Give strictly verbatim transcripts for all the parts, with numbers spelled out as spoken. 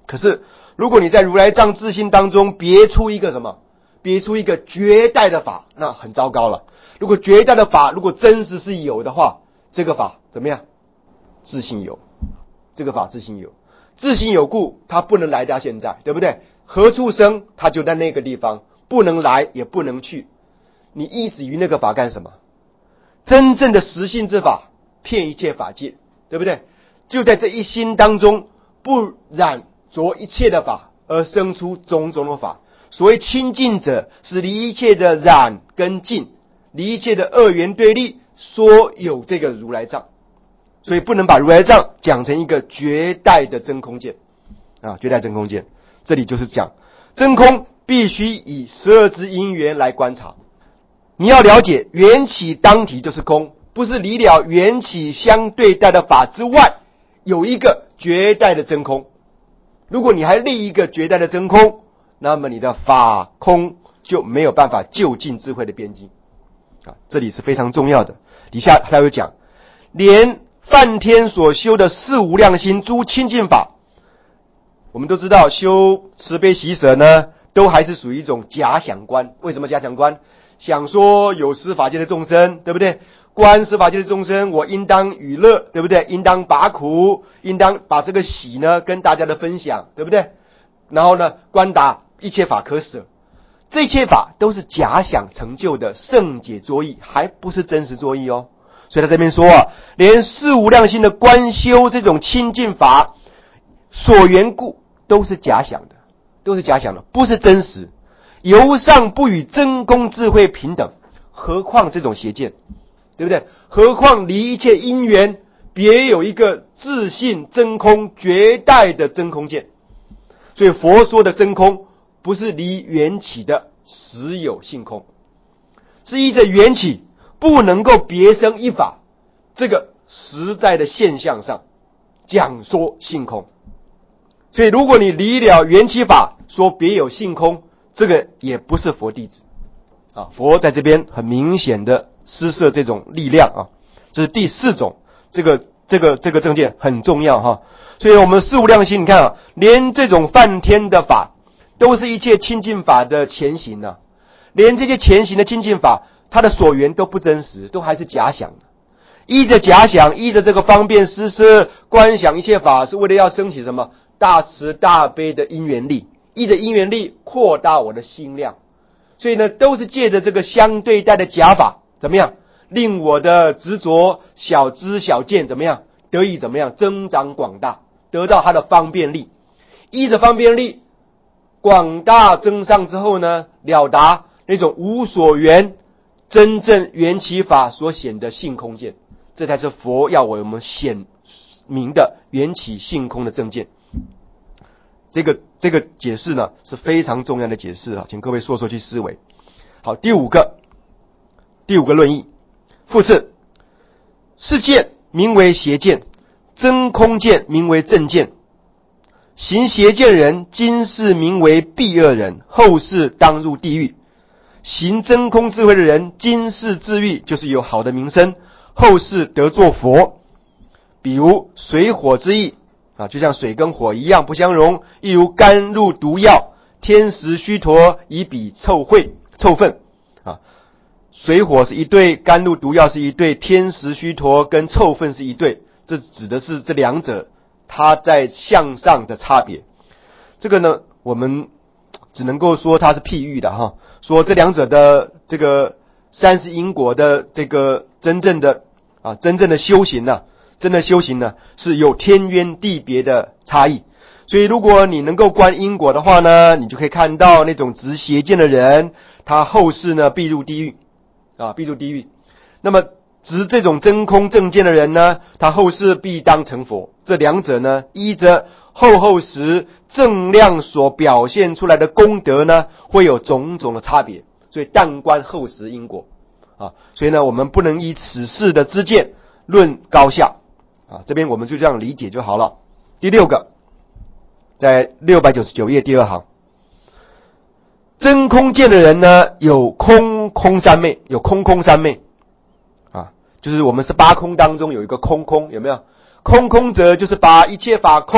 可是如果你在如来藏自性当中别出一个什么，别出一个绝代的法，那很糟糕了。如果绝代的法如果真实是有的话，这个法怎么样？自性有，这个法自性有，自性有故它不能来到现在，对不对？何处生它就在那个地方，不能来也不能去，你依止于那个法干什么？真正的实性之法遍一切法界，对不对？就在这一心当中，不染着一切的法而生出种种的法。所谓清净者，是离一切的染跟净，离一切的二元对立，说有这个如来藏。所以不能把如来藏讲成一个绝代的真空见啊，绝代真空见。这里就是讲真空必须以十二支因缘来观察。你要了解缘起当体就是空，不是离了缘起相对待的法之外有一个绝代的真空。如果你还立一个绝代的真空，那么你的法空就没有办法就近智慧的边际啊，这里是非常重要的。底下他有讲，连梵天所修的四无量心诸清净法，我们都知道修慈悲喜舍呢，都还是属于一种假想观。为什么假想观？想说有施法界的众生，对不对？观施法界的众生，我应当与乐，对不对？应当拔苦，应当把这个喜呢跟大家的分享，对不对？然后呢，观达一切法可舍，这一切法都是假想成就的圣解作意，还不是真实作意哦。所以他这边说啊，连四无量心的观修这种清净法所缘故都是假想的，都是假想的，不是真实。由上不与真空智慧平等，何况这种邪见，对不对？何况离一切因缘别有一个自性真空绝代的真空见。所以佛说的真空不是离缘起的实有性空，是依着缘起不能够别生一法这个实在的现象上讲说性空。所以如果你离了缘起法说别有性空，这个也不是佛弟子啊。佛在这边很明显的施设这种力量啊，这是第四种，这个这个这个正见很重要哈。所以我们四无量心，你看啊，连这种梵天的法都是一切清净法的前行啊，连这些前行的清净法它的所缘都不真实，都还是假想的。依着假想，依着这个方便施设观想一切法，是为了要升起什么大慈大悲的因缘力，依着因缘力扩大我的心量。所以呢，都是借着这个相对待的假法，怎么样令我的执着小知小见怎么样得以怎么样增长广大，得到它的方便力。依着方便力广大增上之后呢，了达那种无所缘真正缘起法所显的性空见，这才是佛要我们显明的缘起性空的正见。这个这个解释呢是非常重要的解释啊，请各位说说去思维。好，第五个第五个论义，复次，是见名为邪见，真空见名为正见。行邪见人，今世名为避恶人，后世当入地狱；行真空智慧的人，今世自欲，就是有好的名声，后世得作佛。比如水火之意啊，就像水跟火一样不相容，亦如甘露毒药，天时须陀以比臭秽臭分啊。水火是一对，甘露毒药是一对，天时须陀跟臭分是一对，这指的是这两者它在向上的差别。这个呢，我们只能够说它是譬喻的哈，说这两者的这个三世因果的这个真正的啊真正的修行呢、啊，真的修行呢是有天渊地别的差异。所以如果你能够观因果的话呢，你就可以看到那种执邪见的人，他后世呢必入地狱啊，必入地狱。那么执这种真空正见的人呢，他后世必当成佛。这两者呢，依着后后时正量所表现出来的功德呢，会有种种的差别。所以但观后时因果啊，所以呢，我们不能以此世的知见论高下啊。这边我们就这样理解就好了。第六个，在六百九十九页第二行，真空见的人呢，有空空三昧，有空空三昧啊，就是我们十八空当中有一个空空，有没有？空空者就是把一切法空，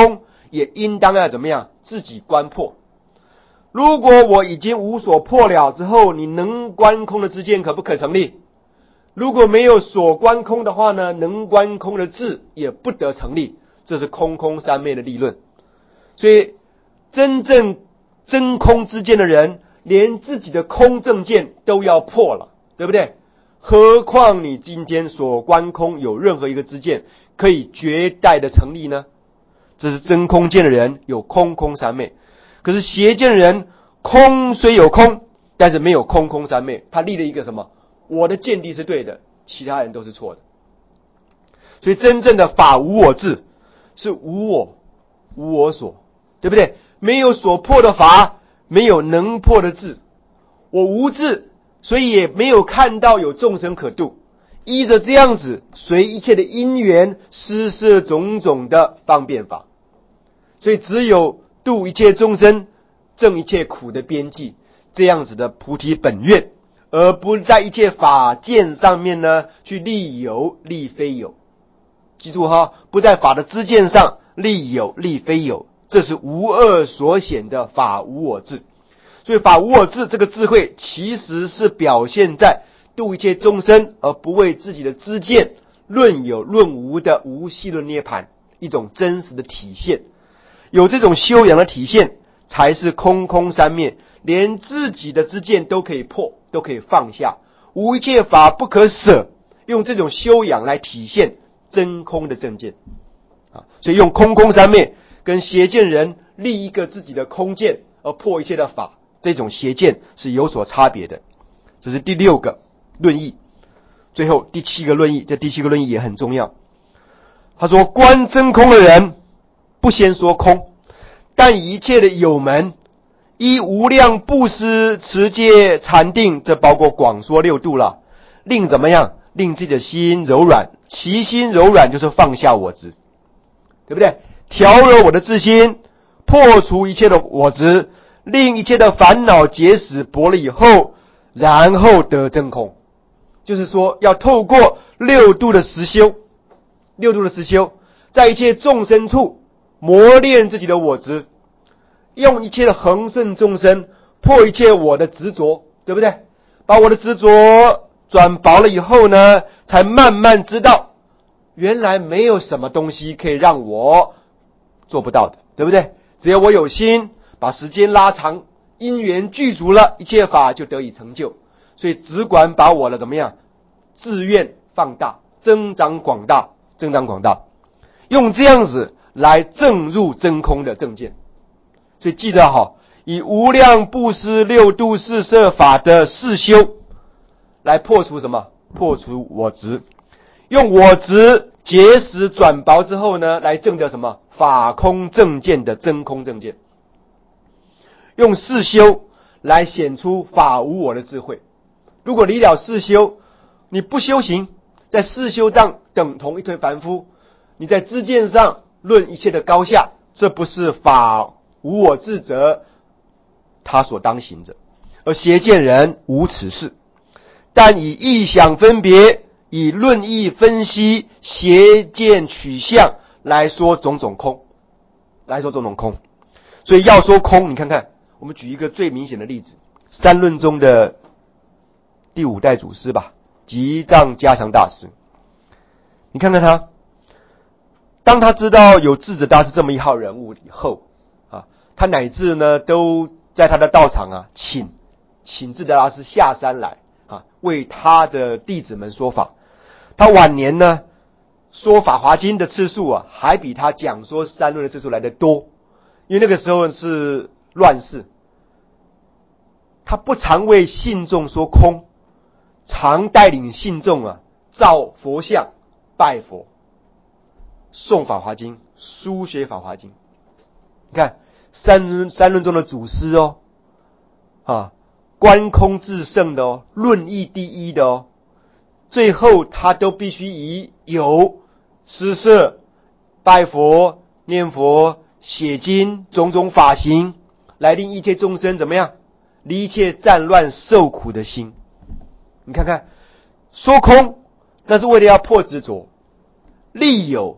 也应当要怎么样？自己观破。如果我已经无所破了之后，你能观空的知见可不可成立？如果没有所观空的话呢，能观空的智也不得成立。这是空空三昧的立论。所以真正真空知见的人，连自己的空正见都要破了，对不对？何况你今天所观空有任何一个知见可以绝代的成立呢？这是真空见的人有空空三昧。可是邪见的人，空虽有空，但是没有空空三昧。他立了一个什么？我的见地是对的，其他人都是错的。所以真正的法无我智，是无我无我所，对不对？没有所破的法，没有能破的智。我无智，所以也没有看到有众生可度。依着这样子，随一切的因缘施设种种的方便法。所以只有度一切众生，证一切苦的边际，这样子的菩提本愿，而不在一切法见上面呢去立有立非有。记住哈，不在法的知见上立有立非有，这是无二所显的法无我智。所以法无我智这个智慧，其实是表现在度一切众生而不为自己的知见论有论无的无系论涅槃，一种真实的体现。有这种修养的体现，才是空空三昧，连自己的知见都可以破，都可以放下，无一切法不可舍，用这种修养来体现真空的正见啊。所以用空空三昧跟邪见人立一个自己的空见而破一切的法，这种邪见是有所差别的。这是第六个论议。最后第七个论议，这第七个论议也很重要。他说，观真空的人不先说空，但一切的有门，依无量布施持戒禅定，这包括广说六度了，令怎么样？令自己的心柔软，其心柔软就是放下我执，对不对？调柔我的自心，破除一切的我执，令一切的烦恼结使薄了以后，然后得真空。就是说要透过六度的实修，六度的实修，在一切众生处磨练自己的我执，用一切的恒顺众生，破一切我的执着，对不对？把我的执着转薄了以后呢，才慢慢知道原来没有什么东西可以让我做不到的，对不对？只要我有心，把时间拉长，因缘具足了，一切法就得以成就。所以只管把我的怎么样志愿放大，增长广大，增长广大，用这样子来证入真空的正见。所以记得好，以无量布施六度四摄法的四修来破除什么？破除我执，用我执结识转薄之后呢，来证得什么？法空正见的真空正见。用四修来显出法无我的智慧。如果离了四修，你不修行，在四修上等同一堆凡夫，你在知见上论一切的高下，这不是法无我智者他所当行者。而邪见人无此事，但以意想分别，以论义分析邪见取向来说种种空，来说种种空。所以要说空，你看看，我们举一个最明显的例子，三论中的第五代祖师吧，吉藏嘉祥大师。你看看他，当他知道有智者大师这么一号人物以后啊，他乃至呢都在他的道场啊请请智者大师下山来啊，为他的弟子们说法。他晚年呢说法华经的次数啊，还比他讲说三论的次数来得多，因为那个时候是乱世，他不常为信众说空，常带领信众啊造佛像拜佛，诵法华经，书写法华经。你看三三论中的祖师哦，啊，观空至圣的哦，论义第一的哦，最后他都必须以有施设、拜佛、念佛、写经种种法行，来令一切众生怎么样离一切战乱受苦的心。你看看，说空那是为了要破执着，立有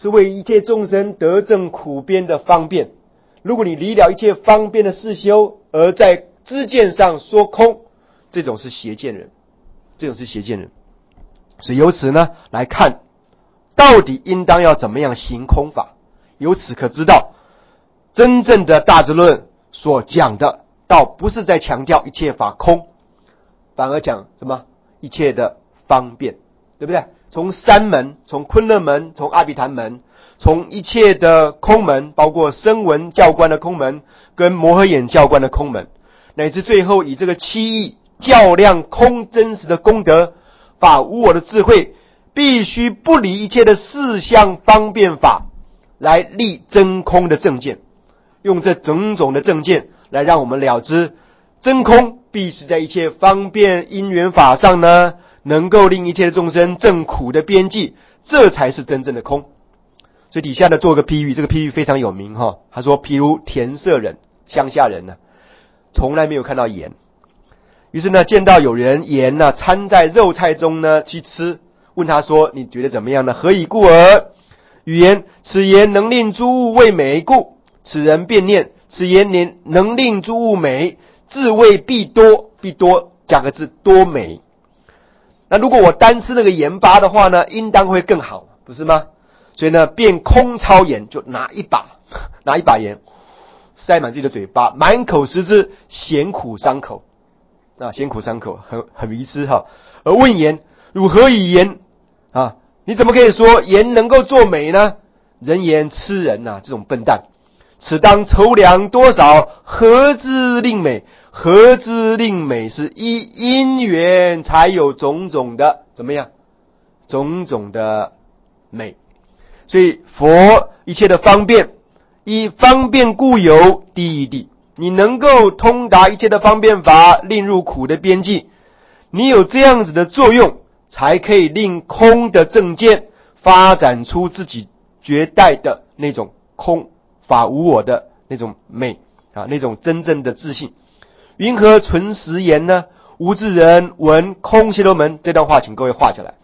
是为一切众生得证苦边的方便。如果你离了一切方便的事修，而在知见上说空，这种是邪见人，这种是邪见人。所以由此呢来看，到底应当要怎么样行空法？由此可知道，真正的大智论所讲的，倒不是在强调一切法空，反而讲什么？一切的方便，对不对？从三门，从昆仑门，从阿毗昙门，从一切的空门，包括声闻教官的空门跟摩诃眼教官的空门，乃至最后以这个七义较量空真实的功德法无我的智慧，必须不离一切的四相方便法来立真空的正见，用这种种的正见来让我们了知真空必须在一切方便因缘法上呢，能够令一切的众生证苦的边际，这才是真正的空。所以底下呢做个譬喻，这个譬喻非常有名哈。他说，譬如田舍人，乡下人呢，从来没有看到盐，于是呢见到有人盐呢掺在肉菜中呢去吃，问他说：“你觉得怎么样呢？何以故而？”语言：“此盐能令诸物味美故。”此人便念：“此盐能令诸物美，自谓必多。”必多加个字，多美。那如果我单吃那个盐巴的话呢，应当会更好，不是吗？所以呢，便空抄盐，就拿一把，拿一把盐，塞满自己的嘴巴，满口食之，咸苦伤口。啊，咸苦伤口，很很迷失哈。而问言：“汝何以言？”啊，你怎么可以说盐能够做美呢？人言：“痴人呐、啊，这种笨蛋。此当筹量多少，何之令美？何之令美？是依因缘才有种种的怎么样？种种的美。所以佛一切的方便，依方便故有第一地。你能够通达一切的方便法，令入苦的边际，你有这样子的作用，才可以令空的正见发展出自己绝代的那种空法无我的那种美啊，那种真正的自信。云何存实言呢？无智人闻空邪罗门，这段话请各位画起来。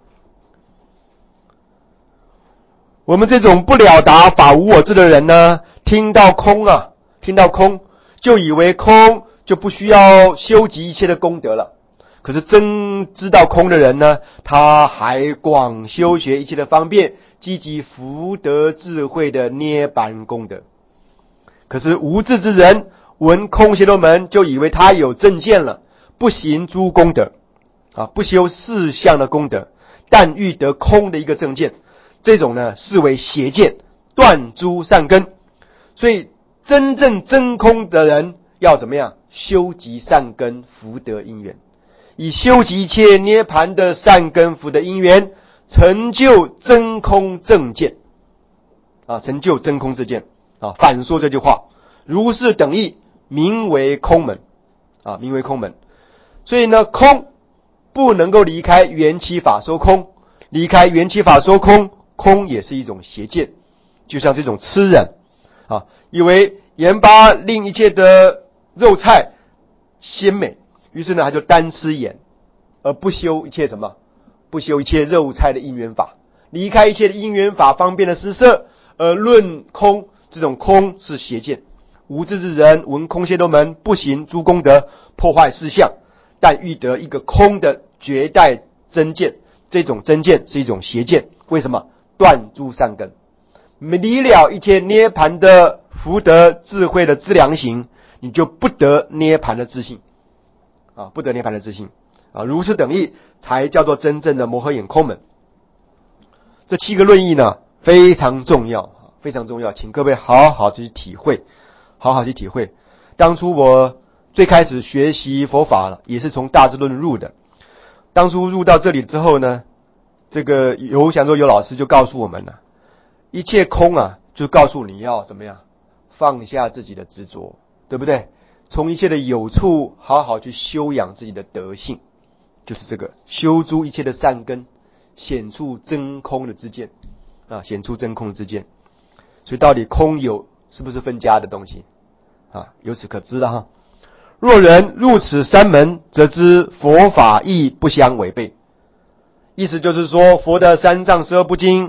我们这种不了达法无我智的人呢，听到空啊，听到空就以为空就不需要修集一切的功德了。可是真知道空的人呢，他还广修学一切的方便，积极福德智慧的涅槃功德。可是无智之人闻空邪罗门，就以为他有正见了，不行诸功德啊，不修四项的功德，但欲得空的一个正见，这种呢视为邪见，断诸善根。所以真正真空的人要怎么样？修集善根福德因缘，以修集一切涅槃的善根福德因缘，成就真空正见啊，成就真空正见啊。反说这句话，如是等义，名为空门啊，名为空门。所以呢，空不能够离开缘起法说空，离开缘起法说空，空也是一种邪见。就像这种痴人啊，以为盐巴令一切的肉菜鲜美，于是呢他就单吃盐，而不修一切什么？不修一切肉菜的因缘法，离开一切的因缘法方便的施设，而论空，这种空是邪见。无智之人闻空邪罗门，不行诸功德，破坏四相，但欲得一个空的绝代真见，这种真见是一种邪见。为什么？断诸善根，离了一切涅槃的福德智慧的资粮行，你就不得涅槃的自信啊，不得涅槃的自信啊。如是等义，才叫做真正的摩诃眼空门。这七个论义呢，非常重要，非常重要，请各位好好去体会，好好去体会。当初我最开始学习佛法了，也是从大智论入的。当初入到这里之后呢，这个游祥州游老师就告诉我们了，一切空啊，就告诉你要怎么样放下自己的执着，对不对？从一切的有处好好去修养自己的德性，就是这个修诸一切的善根，显出真空的知见啊，显出真空的知见。所以到底空有是不是分家的东西啊？由此可知了哈。若人入此三门，则知佛法亦不相违背。意思就是说，佛的三藏十二部经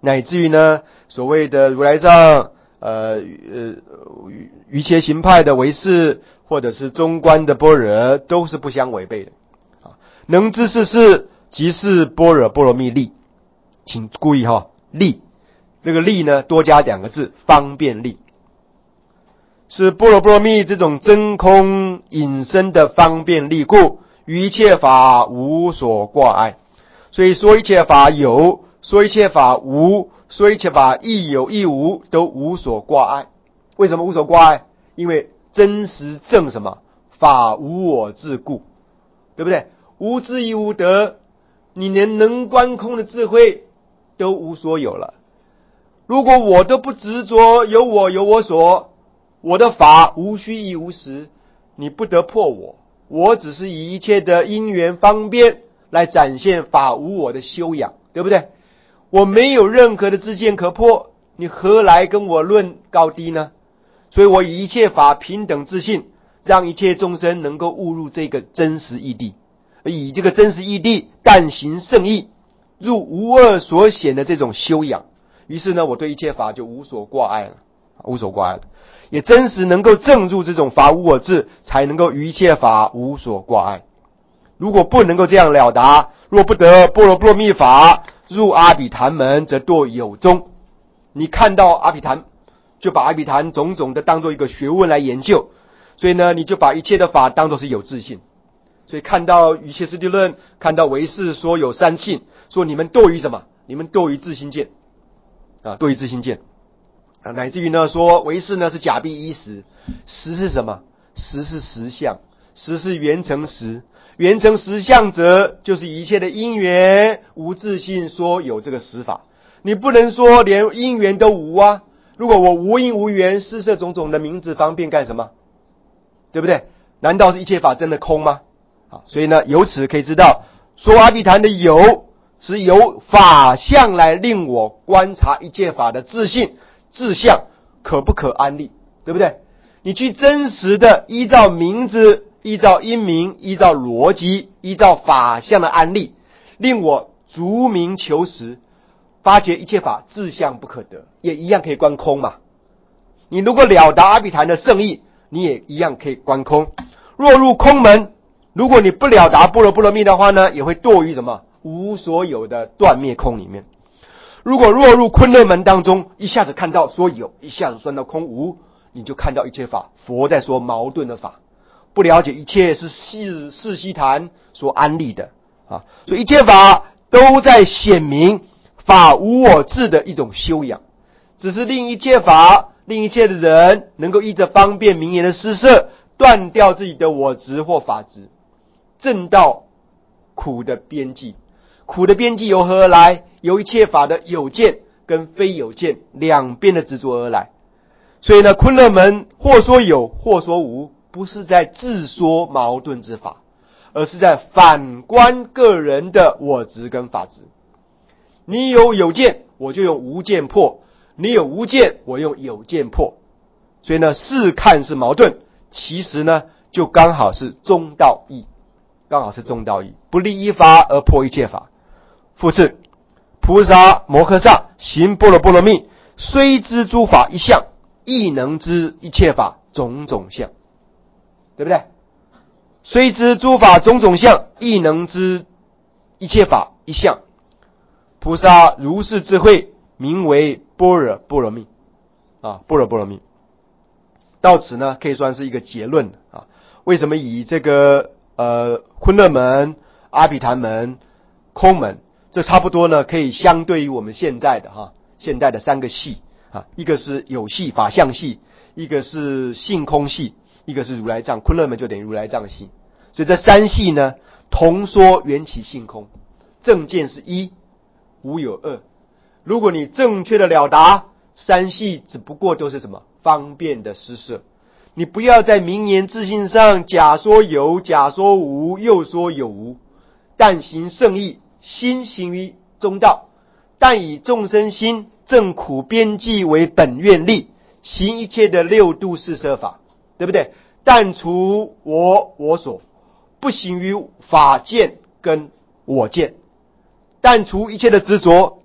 乃至于呢，所谓的如来藏，呃呃，瑜伽行派的唯识，或者是中观的般若，都是不相违背的。啊，能知是事，即是般若波罗蜜力。请注意哈，力，这个力呢，多加两个字，方便力。是般若波罗蜜这种真空引申的方便力故，于一切法无所挂碍。所以说一切法有，说一切法无，说一切法亦有亦无，都无所挂碍。为什么无所挂碍？因为真实证什么？法无我自故，对不对？无智亦无得，你连能观空的智慧都无所有了。如果我都不执着有我有我所，我的法无虚亦无实，你不得破我。我只是以一切的因缘方便来展现法无我的修养，对不对？我没有任何的知见可破，你何来跟我论高低呢？所以我以一切法平等自信，让一切众生能够悟入这个真实义谛，以这个真实义谛但行圣义，入无二所显的这种修养。于是呢，我对一切法就无所挂碍了，无所挂碍了，也真实能够证入这种法无我智，才能够于一切法无所挂碍。如果不能够这样了达，若不得般若波罗蜜法，入阿毗昙门，则堕有宗。你看到阿毗昙，就把阿毗昙种种的当做一个学问来研究，所以呢，你就把一切的法当作是有自性。所以看到瑜伽师地论，看到唯识说有三性，说你们堕于什么？你们堕于自性见啊，堕于自性见啊，乃至于呢说唯识呢是假币一实，实是什么？实是实相，实是缘成实。缘成实相者，就是一切的因缘无自性说有这个实法。你不能说连因缘都无啊！如果我无因无缘，施设种种的名字方便干什么？对不对？难道是一切法真的空吗？啊，所以呢，由此可以知道，说阿毗昙的有，是由法相来令我观察一切法的自性、自相可不可安立，对不对？你去真实的依照名字、依照因名、依照逻辑、依照法相的安立，令我逐名求实，发觉一切法自相不可得，也一样可以观空嘛。你如果了达阿毗昙的圣意，你也一样可以观空。若入空门，如果你不了达般若波罗蜜的话呢，也会堕于什么？无所有的断灭空里面。如果落入昆勒门当中，一下子看到说有，一下子算到空无，你就看到一切法佛在说矛盾的法，不了解一切是世世悉檀所安立的啊，所以一切法都在显明法无我智的一种修养，只是令一切法、令一切的人能够依着方便名言的施设，断掉自己的我执或法执，证到苦的边际。苦的边际由何而来？由一切法的有见跟非有见两边的执着而来。所以呢，昆勒门或说有，或说无，不是在自说矛盾之法，而是在反观个人的我执跟法执。你有有见，我就用无见破；你有无见，我用有见破。所以呢，是看是矛盾，其实呢，就刚好是中道义，刚好是中道义，不立一法而破一切法。复次，菩萨摩诃萨行般若波罗蜜，虽知诸法一相，亦能知一切法种种相，对不对？虽知诸法种种相，亦能知一切法一相。菩萨如是智慧，名为般若波罗蜜啊，般若波罗蜜。到此呢，可以算是一个结论啊。为什么以这个呃昆勒门、阿毗昙门、空门，这差不多呢，可以相对于我们现在的哈，现代的三个系啊，一个是有系法相系，一个是性空系，一个是如来藏。昆勒门就等于如来藏系，所以这三系呢，同说缘起性空，正见是一，无有二。如果你正确的了达，三系只不过都是什么方便的施设。你不要在名言自信上假说有，假说无，又说有无，但行圣义，心行于中道，但以众生心正苦边际为本愿力，行一切的六度四摄法，对不对？但除我我所，不行于法见跟我见，但除一切的执着，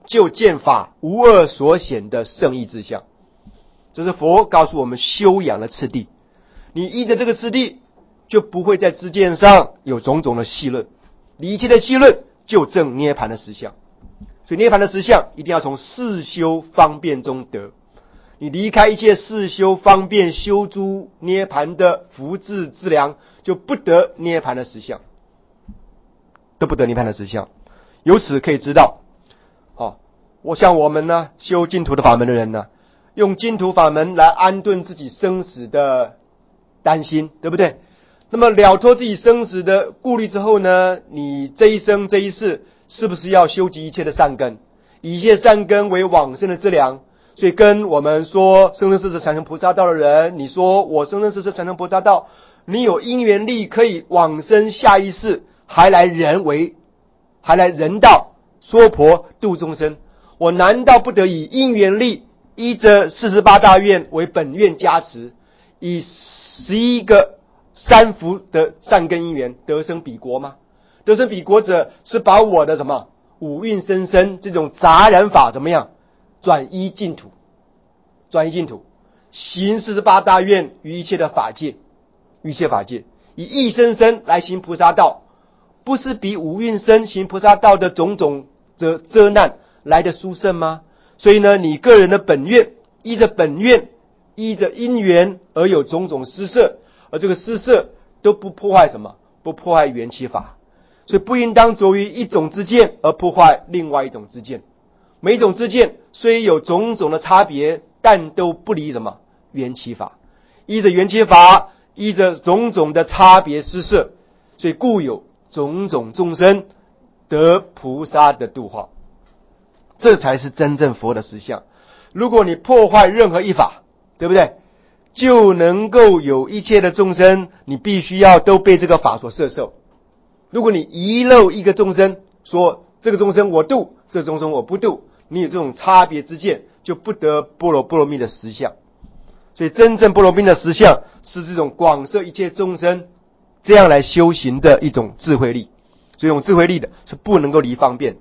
就见法无二所显的圣义之相。这是佛告诉我们修养的次第。你依着这个次第，就不会在知见上有种种的戏论，你一切的戏论就证涅槃的实相。所以涅槃的实相一定要从四修方便中得。你离开一切四修方便修诸涅槃的福智之良，就不得涅槃的实相，都不得涅槃的实相。由此可以知道，哦，我像我们呢修净土的法门的人呢，用净土法门来安顿自己生死的担心，对不对？那么了脱自己生死的顾虑之后呢，你这一生这一世是不是要修集一切的善根，以一切善根为往生的资粮？所以跟我们说生生世世传承菩萨道的人，你说我生生世世传承菩萨道，你有因缘力可以往生下一世，还来人为还来人道说婆度众生，我难道不得以因缘力依着四十八大愿为本愿加持，以十一个三福的善根因缘得生彼国吗？得生彼国者是把我的什么五蕴生生这种杂染法怎么样转依净土，转依净土，行四十八大愿于一切的法界，于一切法界，以一生生来行菩萨道，不是比五蕴生行菩萨道的种种遮遮难来的殊胜吗？所以呢，你个人的本愿，依着本愿，依着因缘而有种种施设，而这个施设都不破坏什么？不破坏缘起法，所以不应当着于一种知见而破坏另外一种知见。每一种知见虽有种种的差别，但都不离什么缘起法。依着缘起法，依着种种的差别施设，所以故有种种众生得菩萨的度化，这才是真正佛的实相。如果你破坏任何一法，对不对？就能够有一切的众生，你必须要都被这个法所摄受。如果你遗漏一个众生，说这个众生我度，这个众生我不度，你有这种差别之见，就不得般若波罗蜜的实相。所以真正般若蜜的实相是这种广摄一切众生这样来修行的一种智慧力。所以这种智慧力的是不能够离方便。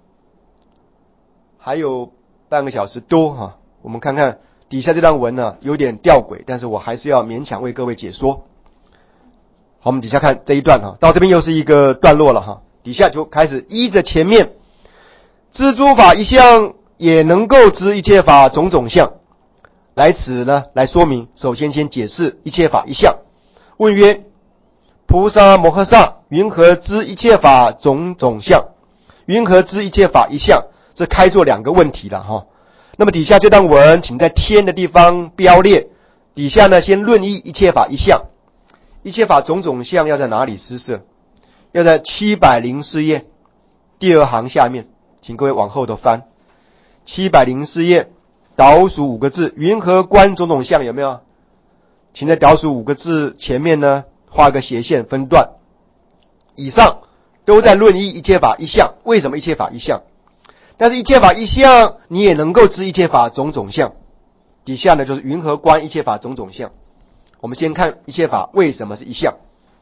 还有半个小时多哈，我们看看底下这段文呢，有点吊诡，但是我还是要勉强为各位解说。好，我们底下看这一段哈，到这边又是一个段落了哈。底下就开始依着前面知诸法一相，也能够知一切法种种相，来此呢来说明。首先先解释一切法一相。问曰：菩萨摩诃萨云何知一切法种种相？云何知一切法一相？这开作两个问题了哈。那么底下这段文请在天的地方标列，底下呢先论议一切法一相。一切法种种相要在哪里施设？要在七百零四页第二行下面，请各位往后头翻。七百零四页倒数五个字，云何观种种相？有没有？请在倒数五个字前面呢画个斜线分段。以上都在论议一切法一相。为什么一切法一相？但是一切法一相，你也能够知一切法种种相。底下呢就是云何观一切法种种相。我们先看一切法为什么是一相。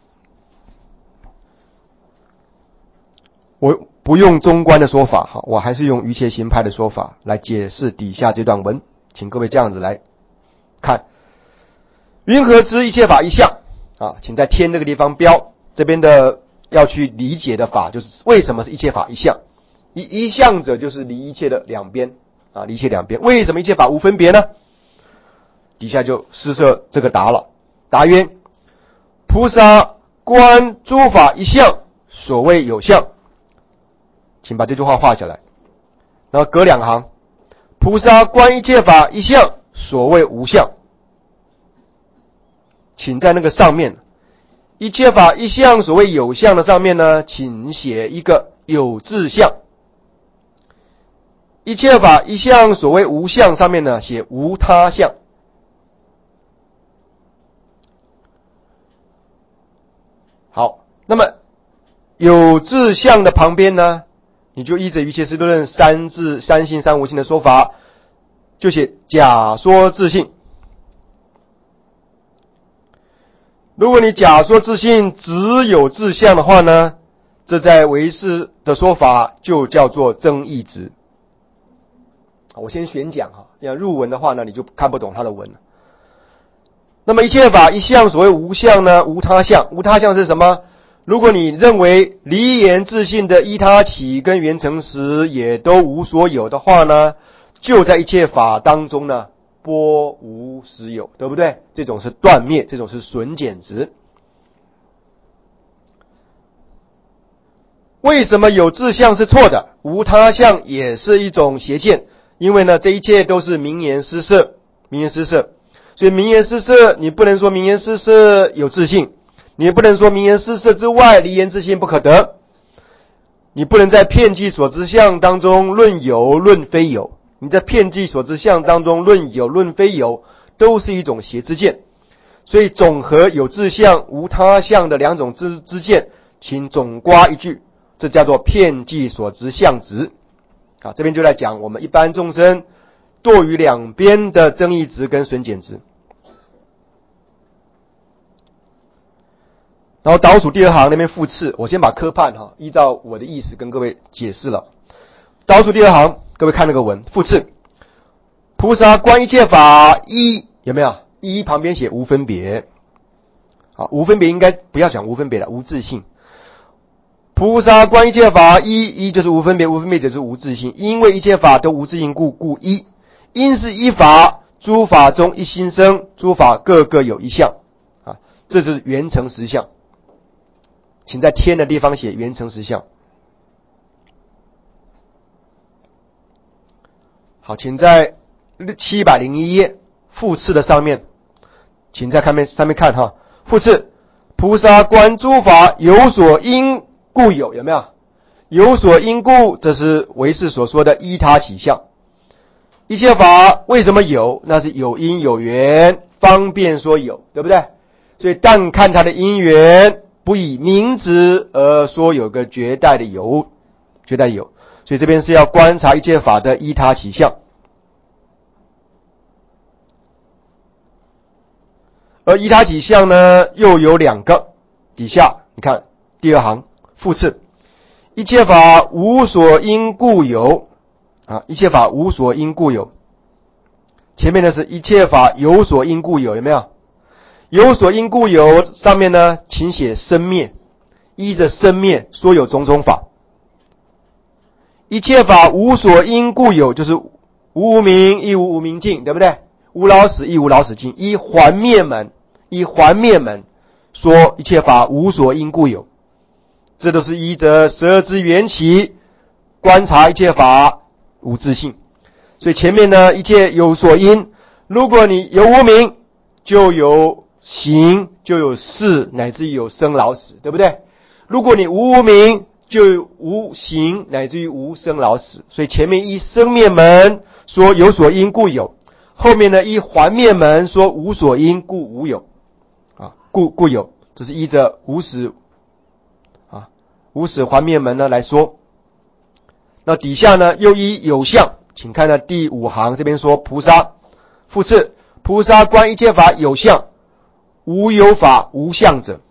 我不用中观的说法哈，我还是用瑜伽行派的说法来解释底下这段文，请各位这样子来看。云何知一切法一相啊？请在天这个地方标，这边的要去理解的法就是为什么是一切法一相。一一相者就是离一切的两边啊，离一切两边。为什么一切法无分别呢？底下就施设这个答了。答曰：菩萨观诸法一相，所谓有相。请把这句话画下来，然后隔两行。菩萨观一切法一相，所谓无相。请在那个上面，一切法一相所谓有相的上面呢，请写一个有自相。一切法一相所谓无相上面呢，写无他相。好，那么有自相的旁边呢，你就依着瑜伽师论三自三性三无性的说法，就写假说自性。如果你假说自性只有自相的话呢，这在唯识的说法就叫做增益执。 我先选讲哈，要入文的话呢，你就看不懂它的文了。那么一切法一相，所谓无相呢，无他相。无他相是什么？如果你认为离言自性的依他起跟缘成实也都无所有的话呢，就在一切法当中呢，波无实有，对不对？这种是断灭，这种是损减值。为什么有自相是错的？无他相也是一种邪见，因为呢，这一切都是名言施设，名言施设。所以名言施设，你不能说名言施设有自性，你也不能说名言施设之外离言自性不可得。你不能在遍计所知相当中论有论非有，你在遍计所知相当中论有论非有，都是一种邪知见。所以总和有自相无他相的两种知知见，请总括一句，这叫做遍计所知相值。啊，这边就来讲我们一般众生堕于两边的增益值跟损减值。然后倒数第二行那边复次，我先把科判哈，依照我的意思跟各位解释了。倒数第二行，各位看那个文，复次，菩萨观一切法一，有没有？一旁边写无分别。好，无分别应该不要讲无分别了，无自性。菩萨观一切法一，一就是无分别，无分别就是无自性，因为一切法都无自性故，故一。因是一法，诸法中一心生，诸法各各有一相，啊，这是缘成实相。请在天的地方写缘成实相。好，请在七百零一页复次的上面，请在看面上面看哈，复次，菩萨观诸法有所因故有，有没有？有所因故，这是唯识所说的依他起相。一切法为什么有？那是有因有缘，方便说有，对不对？所以但看它的因缘，不以名字而说有个绝代的有，绝代有。所以这边是要观察一切法的依他起相。而依他起相呢，又有两个，底下你看第二行复次，一切法无所因故有。啊，一切法无所因故有，前面的是一切法有所因故有，有没有？有所因故有上面呢，请写生灭，依着生灭说有种种法。一切法无所因故有，就是无无明亦无无明尽，对不对？无老死亦无老死尽，依还灭门，依还灭门说一切法无所因故有，这都是依着十二支缘起观察一切法无自性。所以前面呢，一切有所因，如果你有无明，就有行，就有事，乃至于有生老死，对不对？如果你无无明，就有无行，乃至于无生老死。所以前面依生灭门说有所因故有，后面呢依还灭门说无所因故无有，啊，故故有，这是依着无始啊无始还灭门呢来说。那底下呢又依有相，请看呢第五行这边说菩萨复次，菩萨观一切法有相，无有法无相者，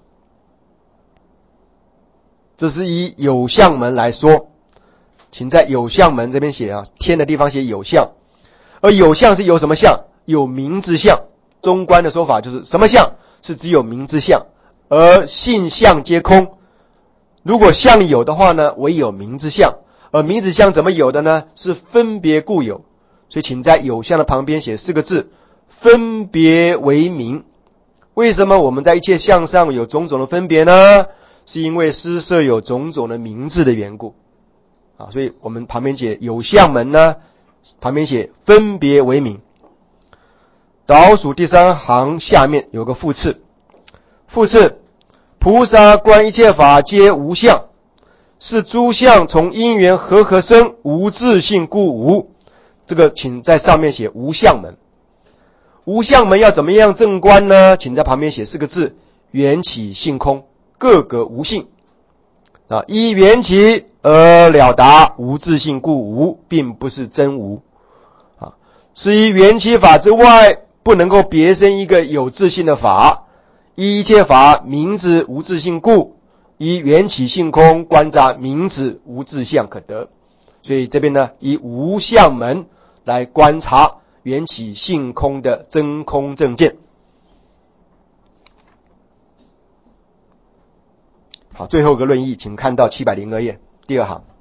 这是以有相门来说，请在有相门这边写啊，天的地方写有相。而有相是有什么相？有名之相。中观的说法就是什么相？是只有名之相，而性相皆空。如果相有的话呢，唯有名之相。而名之相怎么有的呢？是分别故有。所以请在有相的旁边写四个字，分别为名。为什么我们在一切相上有种种的分别呢？是因为施设有种种的名字的缘故啊，所以我们旁边写有相门呢，旁边写分别为名。倒数第三行下面有个复次，复次，菩萨观一切法皆无相，是诸相从因缘和合生，无自性故无。这个请在上面写无相门。无相门要怎么样正观呢？请在旁边写四个字，缘起性空，各个无性啊，依缘起而了达无自性故无，并不是真无啊，是依缘起法之外不能够别生一个有自性的法。依一切法名字无自性故，依缘起性空观察名字无自相可得。所以这边呢，以无相门来观察缘起性空的真空正见。好，最后一个论义，请看到七百零二页第二行。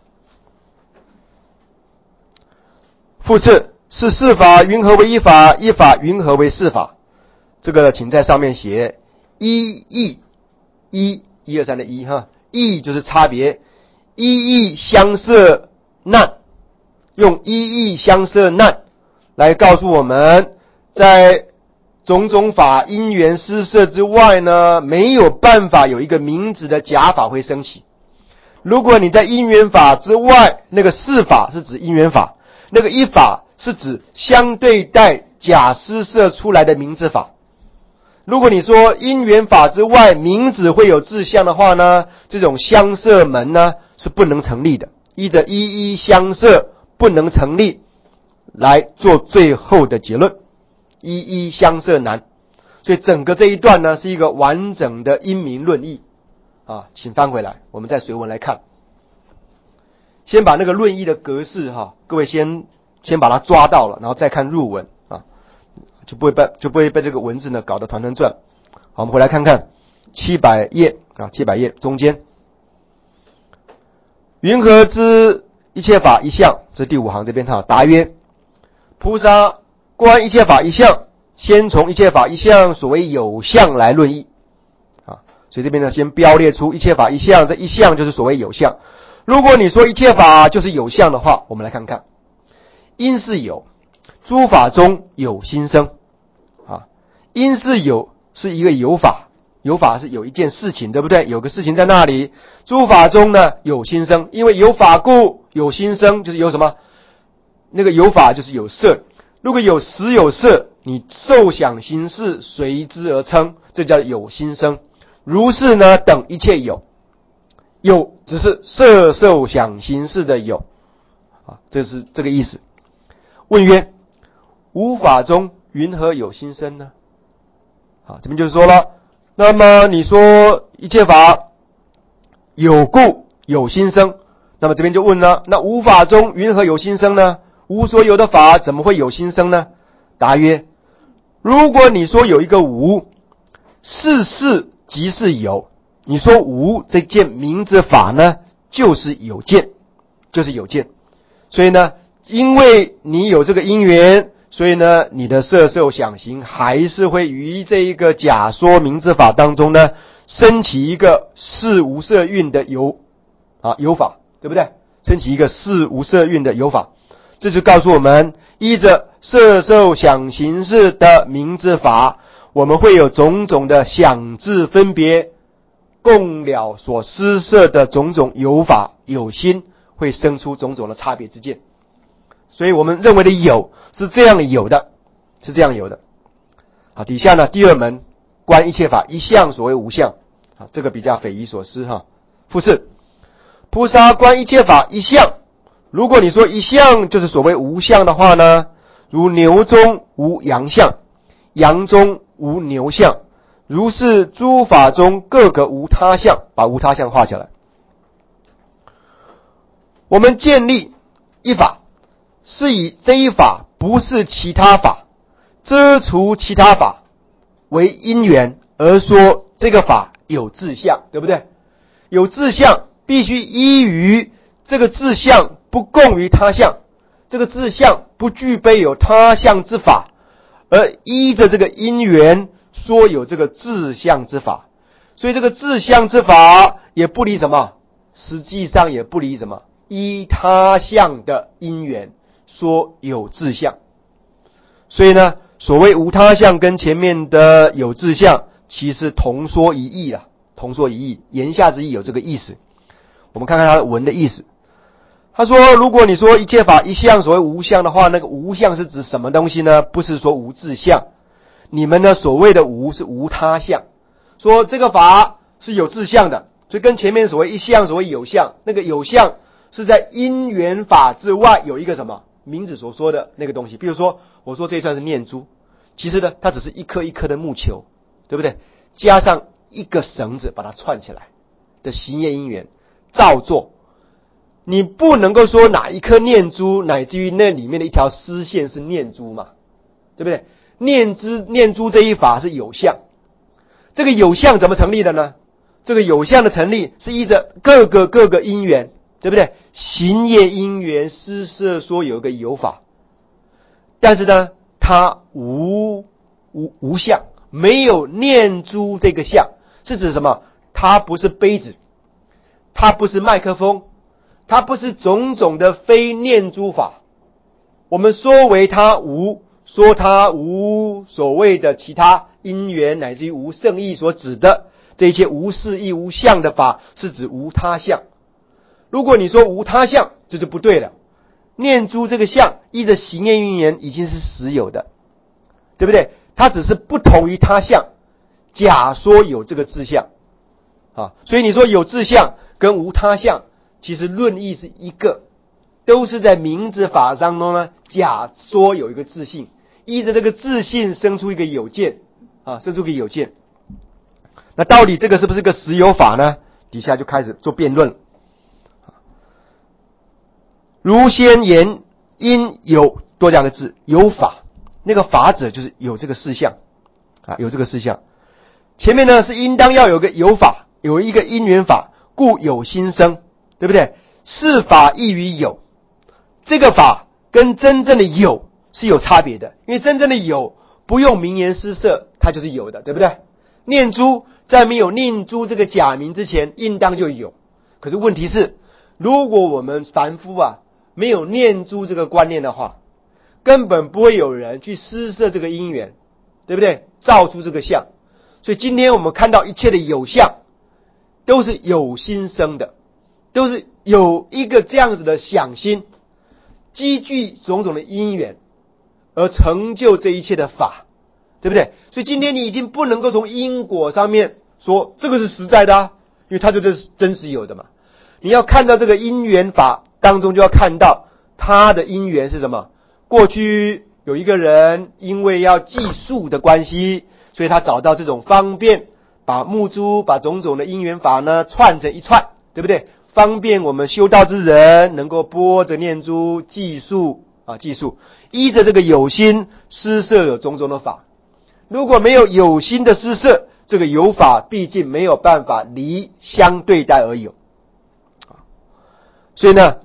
复次，是事法云何为一法，一法云何为事法？这个请在上面写一义，一一二三的一哈，义就是差别，一义相摄难，用一义相摄难来告诉我们，在种种法因缘施设之外呢，没有办法有一个名字的假法会升起。如果你在因缘法之外，那个事法是指因缘法，那个一法是指相对待假施设出来的名字法。如果你说因缘法之外名字会有志向的话呢，这种相摄门呢是不能成立的，依着一一相摄不能成立来做最后的结论，一一相摄难。所以整个这一段呢是一个完整的因明论义啊，请翻回来，我们再随文来看。先把那个论义的格式哈，各位先先把它抓到了，然后再看入文啊，就不会被就不会被这个文字呢搞得团团转。好，我们回来看看七百页啊，七百页中间，云何知一切法一相？这第五行这边哈，答曰：菩萨观一切法一相，先从一切法一相所谓有相来论义啊。所以这边呢，先标列出一切法一相，这一相就是所谓有相。如果你说一切法就是有相的话，我们来看看，因是有，诸法中有心生啊。因是有是一个有法，有法是有一件事情，对不对？有个事情在那里。诸法中呢有心生，因为有法故有心生，就是有什么？那个有法就是有色。如果有实有色，你受想行识随之而称，这叫有心生。如是呢等一切有，有只是色受想行识的有啊，这是这个意思。问曰：无法中云何有心生呢？啊，这边就是说了，那么你说一切法有故有心生，那么这边就问了，那无法中云何有心生呢？无所有的法怎么会有心生呢？答曰：如果你说有一个无，是事即是有，你说无这件名字法呢，就是有见，就是有见。所以呢，因为你有这个因缘，所以呢，你的色受想行还是会于这一个假说名字法当中呢，升起一个事无色蕴的有啊有法，对不对？升起一个事无色蕴的有法，这就告诉我们，依着色受想行识的名字法，我们会有种种的想字分别，共了所施设的种种有法有心，会生出种种的差别之见。所以我们认为的有是这样有的，是这样有的。好，底下呢第二门观一切法一相所谓无相啊，这个比较匪夷所思哈。复次，菩萨观一切法一相，如果你说一相就是所谓无相的话呢，如牛中无羊相，羊中无牛相，如是诸法中各个无他相，把无他相画起来。我们建立一法，是以这一法不是其他法，遮除其他法为因缘，而说这个法有志相，对不对？有志相必须依于这个志相不共于他相，这个志相不具备有他相之法，而依着这个因缘说有这个志相之法。所以这个志相之法也不离什么？实际上也不离什么？依他相的因缘说有志相。所以呢，所谓无他相跟前面的有志相其实同说一义啦，同说一义，言下之意有这个意思。我们看看他的文的意思。他说，如果你说一切法一相所谓无相的话，那个无相是指什么东西呢？不是说无志相，你们呢所谓的无是无他相，说这个法是有志相的，所以跟前面所谓一相所谓有相，那个有相是在因缘法之外有一个什么名字所说的那个东西。比如说我说这一串是念珠，其实呢它只是一颗一颗的木球，对不对？加上一个绳子把它串起来的行业因缘造作。 你不能够说哪一颗念珠乃至于那里面的一条丝线是念珠嘛，对不对？念珠念珠这一法是有相，这个有相怎么成立的呢？这个有相的成立是依着各个各个因缘，对不对？行业因缘施设说有一个有法，但是呢它无无无相，没有念珠这个相，是指什么？它不是杯子，它不是麦克风，它不是种种的非念珠法。我们说为它无，说它无所谓的其他因缘乃至于无圣意所指的这一切无事亦无相的法，是指无他相。如果你说无他相，这就不对了。念珠这个相依着行业因缘已经是实有的，对不对？它只是不同于他相，假说有这个自相啊。所以你说有自相跟无他相，其实论义是一个，都是在名字法当中呢，假说有一个自性，依着这个自性生出一个有见啊，生出一个有见。那到底这个是不是个实有法呢？底下就开始做辩论了。如先言因有多两个字，有法，那个法者就是有这个事项啊，有这个事项。前面呢是应当要有个有法，有一个因缘法，故有心生，对不对？是法异于有，这个法跟真正的有是有差别的，因为真正的有不用名言施设，它就是有的，对不对？念珠在没有念珠这个假名之前，应当就有。可是问题是，如果我们凡夫啊没有念珠这个观念的话，根本不会有人去施设这个因缘，对不对？造出这个相。所以今天我们看到一切的有相，都是有心生的，都是有一个这样子的想心，积聚种种的因缘，而成就这一切的法，对不对？所以今天你已经不能够从因果上面说这个是实在的啊，因为它就是真实有的嘛。你要看到这个因缘法当中，就要看到它的因缘是什么。过去有一个人因为要计数的关系，所以他找到这种方便，把木珠把种种的因缘法呢串成一串，对不对？方便我们修道之人能够拨着念珠计数啊，计数依着这个有心施设有种种的法。如果没有有心的施设，这个有法毕竟没有办法离相对待而有。所以呢，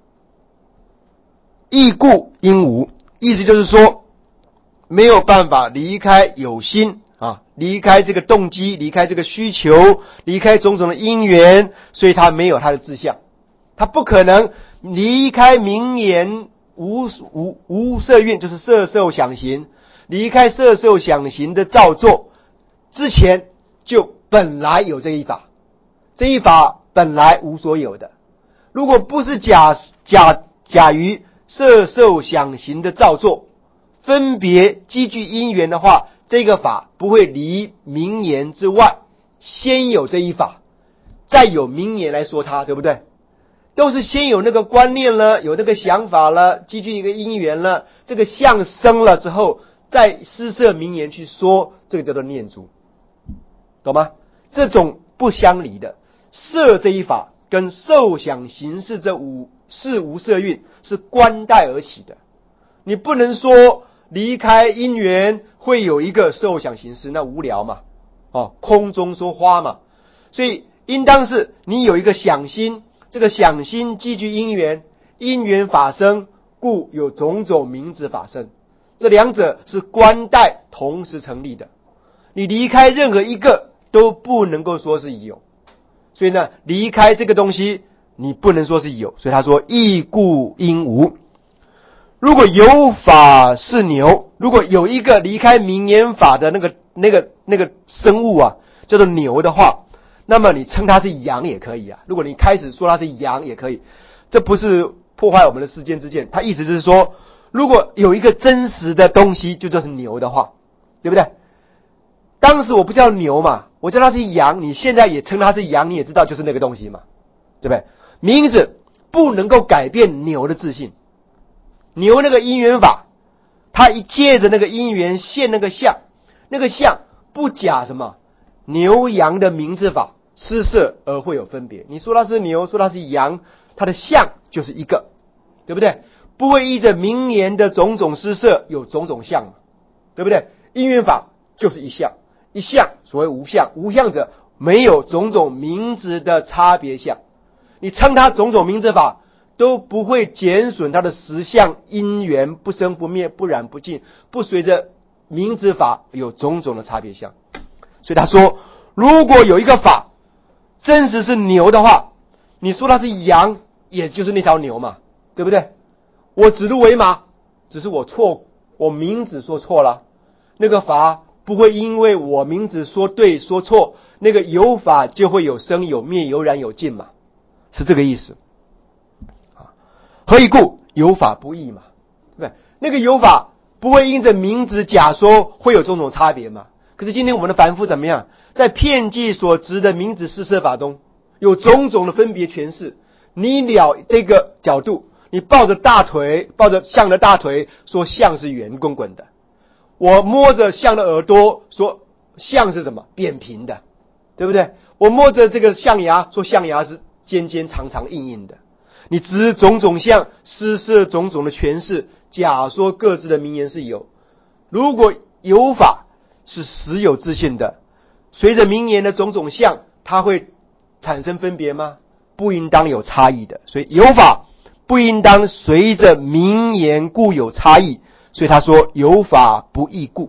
异故因无，意思就是说没有办法离开有心啊，离开这个动机，离开这个需求，离开种种的因缘，所以他没有他的志向，他不可能离开名言无无无色蕴，就是色受想行，离开色受想行的造作之前，就本来有这一法，这一法本来无所有的。如果不是假假假于色受想行的造作，分别积聚因缘的话，这个法不会离名言之外，先有这一法，再有名言来说它，对不对？都是先有那个观念了，有那个想法了，积聚一个因缘了，这个相生了之后，再施设名言去说，这个叫做念珠，懂吗？这种不相离的色这一法跟受想行识这五事无色蕴是关带而起的，你不能说离开因缘会有一个受想行识，那无聊嘛，哦，空中说花嘛。所以应当是你有一个想心，这个想心积聚因缘，因缘法生，故有种种名字法生，这两者是关带同时成立的，你离开任何一个都不能够说是有。所以呢，离开这个东西你不能说是有，所以他说异故因无。如果有法是牛，如果有一个离开名言法的那个那个那个生物啊，叫做牛的话，那么你称它是羊也可以啊。如果你开始说它是羊也可以，这不是破坏我们的世间之见，它意思是说，如果有一个真实的东西就叫是牛的话，对不对？当时我不叫牛嘛，我叫它是羊，你现在也称它是羊，你也知道就是那个东西嘛，对不对？名字不能够改变牛的自信，牛那个因缘法，它一借着那个因缘现那个相，那个相不假什么牛羊的名字法施设而会有分别。你说它是牛，说它是羊， 它的相就是一个，对不对？不会依着名言的种种施设有种种相嘛，对不对？因缘法就是一相，一相所谓无相，无相者没有种种名字的差别相，你称它种种名字法都不会减损它的实相因缘，不生不灭，不染不净，不随着名字法有种种的差别相。所以他说，如果有一个法真实是牛的话，你说它是羊，也就是那条牛嘛，对不对？我指鹿为马，只是我错，我名字说错了，那个法不会因为我名字说对说错，那个有法就会有生有灭有染有尽嘛，是这个意思。何以故？有法不异嘛，对不对？那个有法不会因着名字假说会有种种差别嘛。可是今天我们的凡夫怎么样？在遍计所执的名字施设法中，有种种的分别诠释。你了这个角度，你抱着大腿，抱着象的大腿，说象是圆滚滚的；我摸着象的耳朵，说象是什么？扁平的，对不对？我摸着这个象牙，说象牙是尖尖长长硬硬的。你执种种相，施设种种的诠释，假说各自的名言是有。如果有法是实有自性的，随着名言的种种相，它会产生分别吗？不应当有差异的。所以有法不应当随着名言故有差异。所以他说有法不异故。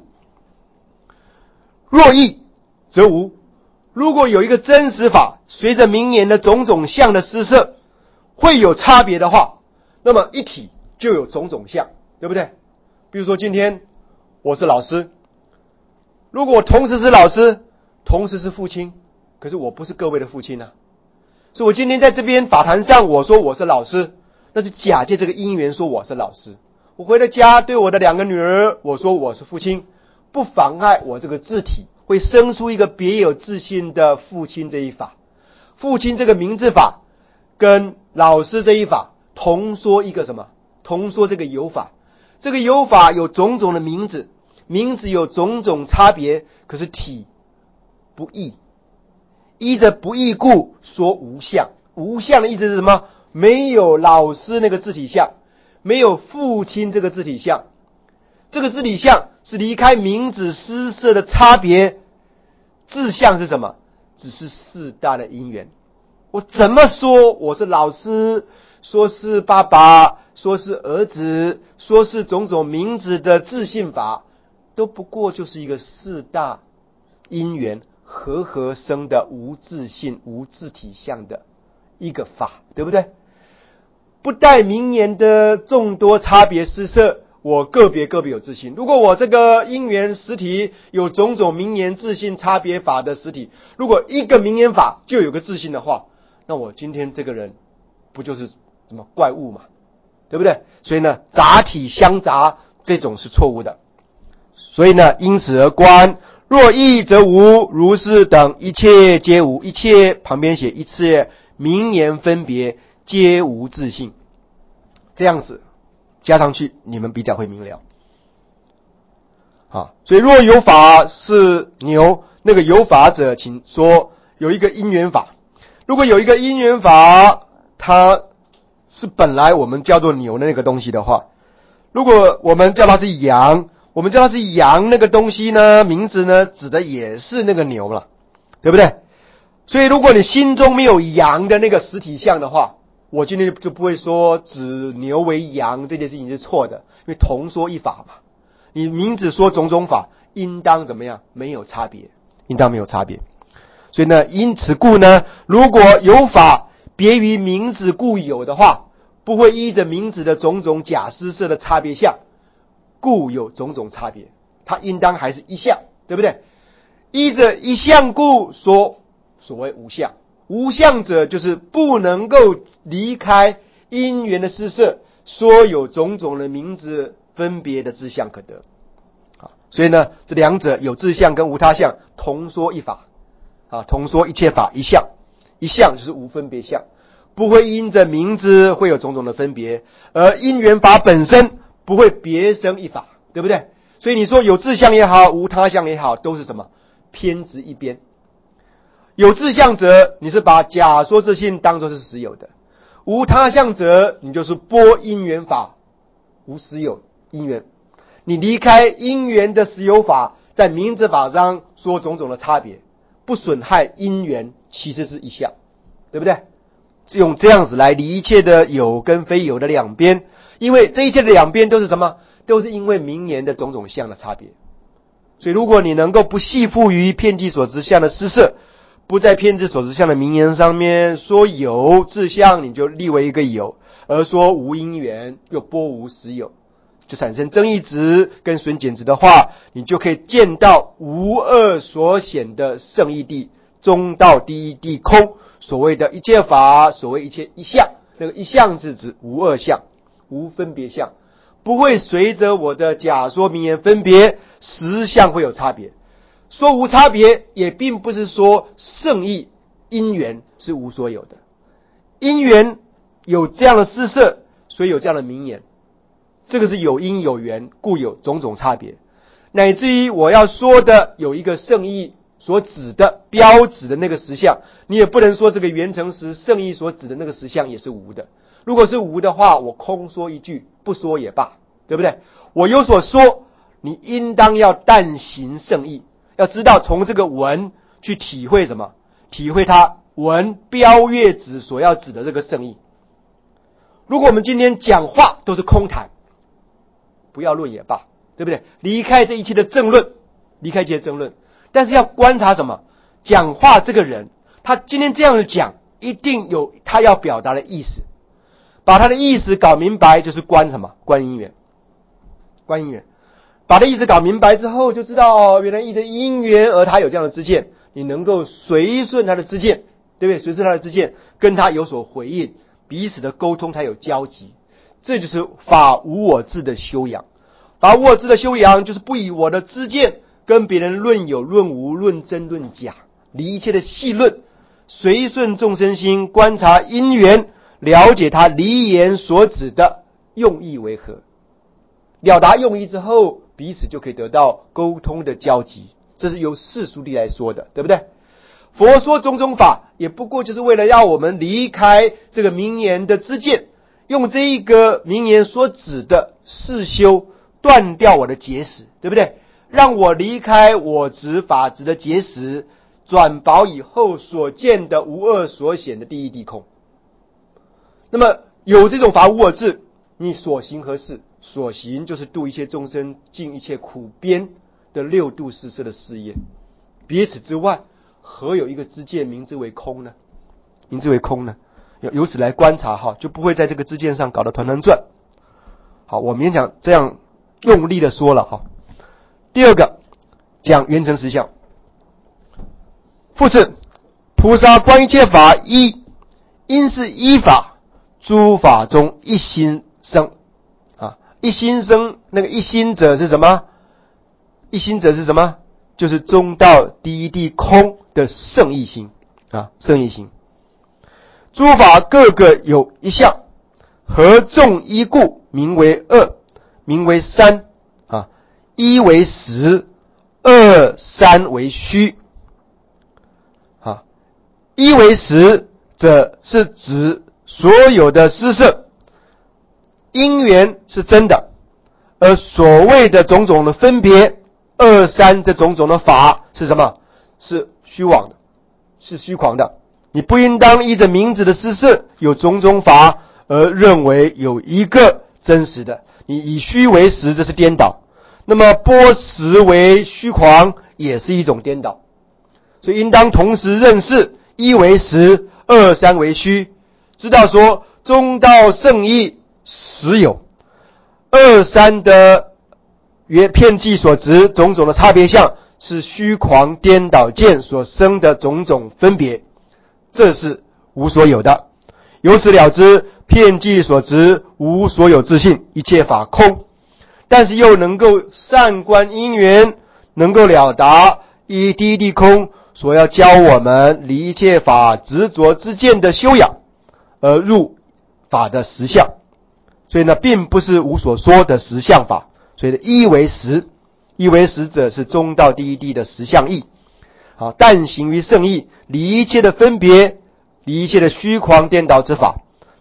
若异则无。如果有一个真实法随着名言的种种相的施设会有差别的话，那么一体就有种种相，对不对？比如说今天我是老师，如果我同时是老师，同时是父亲，可是我不是各位的父亲啊。所以我今天在这边法坛上我说我是老师，那是假借这个因缘说我是老师。我回了家对我的两个女儿我说我是父亲，不妨碍我这个字体会生出一个别有自性的父亲这一法。父亲这个名字法跟老师这一法同说一个什么？同说这个有法。这个有法有种种的名字，名字有种种差别，可是体不异。依着不异故说无相。无相的意思是什么？没有老师那个字体相，没有父亲这个字体相。这个字体相是离开名字施设的差别，字相是什么？只是四大的因缘。我怎么说我是老师，说是爸爸，说是儿子，说是种种名字的自性法，都不过就是一个四大因缘合合生的无自性无自体相的一个法，对不对？不带名言的众多差别施设，我个别个别有自性。如果我这个因缘实体有种种名言自性差别法的实体，如果一个名言法就有个自性的话，那我今天这个人不就是什么怪物嘛，对不对？所以呢，杂体相杂这种是错误的。所以呢，因此而观，若异则无，如是等一切皆无，一切旁边写一切名言分别皆无自性，这样子加上去你们比较会明了。好，所以若有法是牛，那个有法者请说有一个因缘法。如果有一个因缘法它是本来我们叫做牛的那个东西的话，如果我们叫它是羊，我们叫它是羊那个东西呢，名字呢指的也是那个牛了，对不对？所以如果你心中没有羊的那个实体相的话，我今天就不会说指牛为羊这件事情是错的，因为同说一法嘛。你名字说种种法，应当怎么样？没有差别，应当没有差别。所以呢，因此故呢，如果有法别于名字故有的话，不会依着名字的种种假施设的差别相，故有种种差别，它应当还是一相，对不对？依着一相故说所谓无相。无相者就是不能够离开因缘的施设，说有种种的名字分别的自相可得。所以呢，这两者有自相跟无他相同说一法啊，同说一切法一相。一相就是无分别相，不会因着名字会有种种的分别，而因缘法本身不会别生一法，对不对？所以你说有自相也好，无他相也好，都是什么？偏执一边。有自相者，你是把假说自性当作是实有的； 无他相者，你就是拨因缘法，无实有因缘。你离开因缘的实有法，在名字法上说种种的差别，不损害因缘，其实是一项，对不对？用这样子来离一切的有跟非有的两边，因为这一切的两边都是什么？都是因为名言的种种相的差别。所以如果你能够不系缚于遍计所执相的施设，不在遍计所执相的名言上面说有自相，你就立为一个有，而说无因缘又拨无实有，就产生增益值跟损减值的话，你就可以见到无二所显的圣义谛，中道第一谛空。所谓的一切法，所谓一切一相，那个一相是指无二相，无分别相，不会随着我的假说名言分别实相会有差别。说无差别，也并不是说圣义因缘是无所有的，因缘有这样的施设，所以有这样的名言，这个是有因有缘，故有种种差别。乃至于我要说的有一个圣义所指的标指的那个实相，你也不能说这个圆成实圣义所指的那个实相也是无的。如果是无的话，我空说一句，不说也罢，对不对？我有所说，你应当要但行圣义，要知道从这个文去体会什么？体会它文标月指所要指的这个圣义。如果我们今天讲话都是空谈，不要论也罢，对不对？离开这一切的争论，离开这些争论。但是要观察什么？讲话这个人，他今天这样子讲，一定有他要表达的意思。把他的意思搞明白，就是观什么？观因缘。观因缘。把他的意思搞明白之后，就知道哦，原来依着因缘而他有这样的知见，你能够随顺他的知见，对不对？随顺他的知见，跟他有所回应，彼此的沟通才有交集。这就是法无我智的修养。法无我智的修养，就是不以我的知见跟别人论有论无论真论假，离一切的细论，随顺众生心，观察因缘，了解他离言所指的用意为何，了达用意之后，彼此就可以得到沟通的交集。这是由世俗谛来说的，对不对？佛说种种法，也不过就是为了要我们离开这个名言的知见，用这一个名言所指的世修，断掉我的结识，对不对？让我离开我执法执的结识，转薄以后所见的无二所显的第一谛空。那么有这种法无我智，你所行何事？所行就是度一切众生尽一切苦边的六度四摄的事业。别此之外，何有一个知见名之为空呢？名之为空呢？由此来观察哈，就不会在这个知见上搞得团团转。好，我勉强这样用力的说了哈。第二个讲圆成实相。复次，菩萨观一切法一，因是依法，诸法中一心生啊，一心生，那个一心者是什么？一心者是什么？就是中道第一谛空的圣义心啊，圣义心。诸法各个有一相，合众一故，名为二，名为三啊，一为实，二三为虚。啊，一为实者是指所有的施设因缘是真的，而所谓的种种的分别二三这种种的法是什么？是虚妄的，是虚狂的。你不应当依着名字的施设有种种法而认为有一个真实的，你以虚为实，这是颠倒。那么拨实为虚狂也是一种颠倒。所以应当同时认识一为实，二三为虚，知道说中道圣义实有，二三的原遍计所执种种的差别相是虚狂颠倒见所生的种种分别，这是无所有的。由此了知遍计所执无所有自性，一切法空，但是又能够善观因缘，能够了达一第一谛空所要教我们离一切法执着之见的修养，而入法的实相。所以呢，并不是无所说的实相法。所以的一为实，一为实者是中道第一谛的实相义。好，但行于圣义，离一切的分别，离一切的虚狂颠倒之法，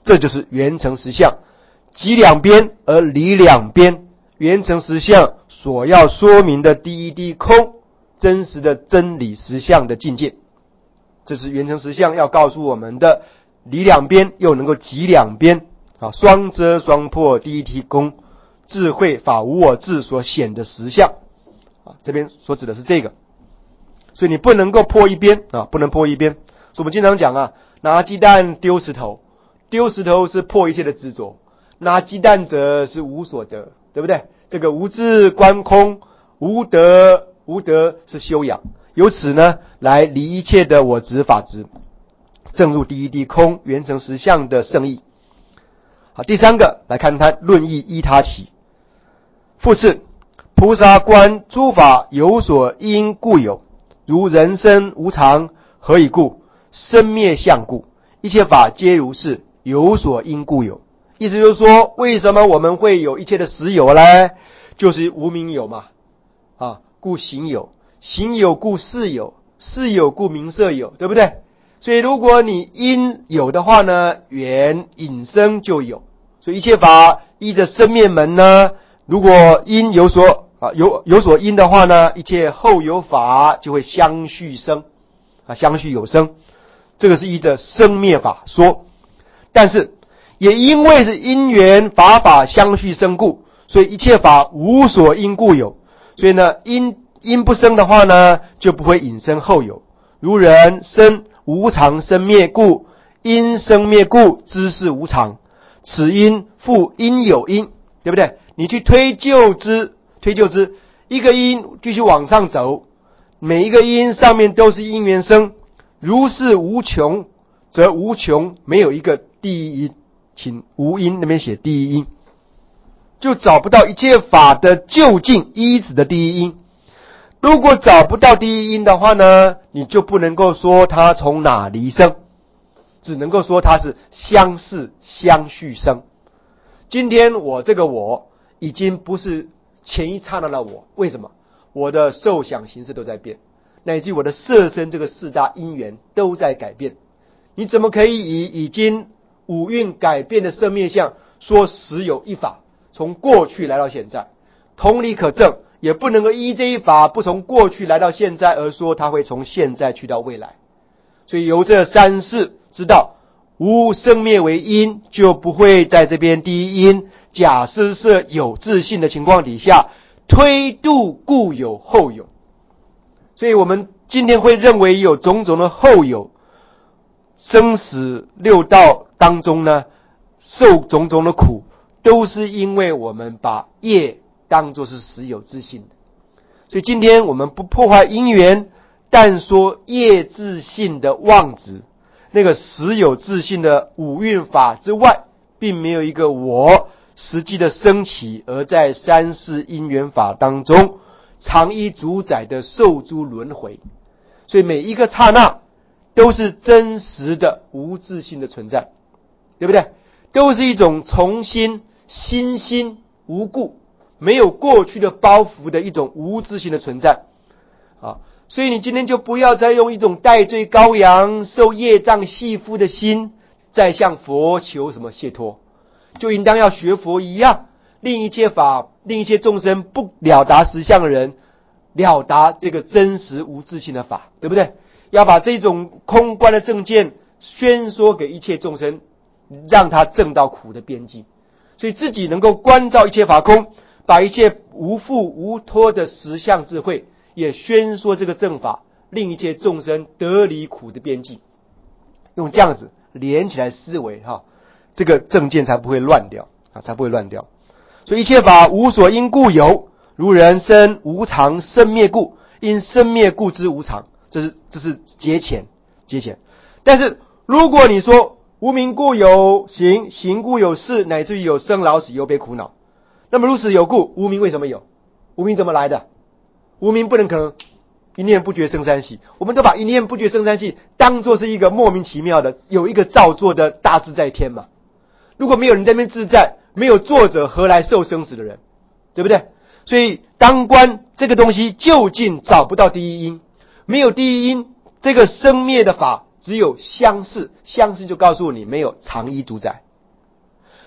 这就是圆成实相，即两边而离两边。圆成实相所要说明的第一滴空，真实的真理实相的境界，这是圆成实相要告诉我们的，离两边又能够即两边啊，双遮双破第一滴空，智慧法无我智所显的实相啊，这边所指的是这个。所以你不能够破一边啊，不能破一边。所以我们经常讲啊，拿鸡蛋丢石头，丢石头是破一切的执着，拿鸡蛋者是无所得，对不对？这个无智观空，无德无德是修养，由此呢来离一切的我执法执，正入第一滴空圆成实相的圣意。好，第三个来看它论义依他起。复次，菩萨观诸法有所因故有，如人生无常，何以故？生灭相故。一切法皆如是，有所因故有。意思就是说，为什么我们会有一切的实有呢？就是无明有嘛，啊，故行有，行有故事有，事有故名色有，对不对？所以如果你因有的话呢，缘引生就有。所以一切法依着生灭门呢，如果因有所啊有有所因的话呢，一切后有法就会相续生啊，相续有生。这个是依着生灭法说。但是也因为是因缘法法相续生故，所以一切法无所因故有。所以呢，因因不生的话呢，就不会引生后有。如人生无常生灭故，因生灭故知是无常，此因复因有因，对不对？你去推究之，推究之，一个因继续往上走，每一个因上面都是因缘生，如是无穷，则无穷没有一个第一因，请无因那边写第一因，就找不到一切法的究竟依止的第一因。如果找不到第一因的话呢，你就不能够说它从哪离生，只能够说它是相似相续生。今天我这个我已经不是前一刹那的我，为什么？我的受想行识都在变，乃至于我的色身这个四大因缘都在改变。你怎么可以以已经五蕴改变的色灭相说实有一法从过去来到现在？同理可证，也不能够依这一法不从过去来到现在而说它会从现在去到未来。所以由这三世知道无生灭为因，就不会在这边第一因假设是有自性的情况底下推度故有后有。所以我们今天会认为有种种的后有，生死六道当中呢受种种的苦，都是因为我们把业当作是实有自性的。所以今天我们不破坏因缘，但说业自性的妄执，那个实有自性的五蕴法之外，并没有一个我实际的升起，而在三世因缘法当中常依主宰的受诸轮回。所以每一个刹那都是真实的无自性的存在，对不对？都是一种重新新心无故，没有过去的包袱的一种无自性的存在啊！所以你今天就不要再用一种戴罪羔羊受业障系缚的心再向佛求什么解脱，就应当要学佛一样，令一切法令一切众生不了达实相的人了达这个真实无自性的法，对不对？要把这种空观的正见宣说给一切众生，让他证到苦的边际。所以自己能够观照一切法空，把一切无缚无脱的实相智慧也宣说这个正法，令一切众生得离苦的边际。用这样子连起来思维哈，这个正见才不会乱掉啊，才不会乱掉。所以一切法无所因故有，如人生无常生灭故，因生灭故知无常。这是这是节前节前。但是如果你说无明故有行，行故有事，乃至于有生老死忧悲苦恼，那么如此有故，无明为什么有？无明怎么来的？无明不能可能一念不觉生三系，我们都把一念不觉生三系当作是一个莫名其妙的有一个造作的大自在天嘛。如果没有人在那边自在，没有作者何来受生死的人，对不对？所以当观这个东西究竟找不到第一因，没有第一因，这个生灭的法只有相似，相似就告诉你没有常依主宰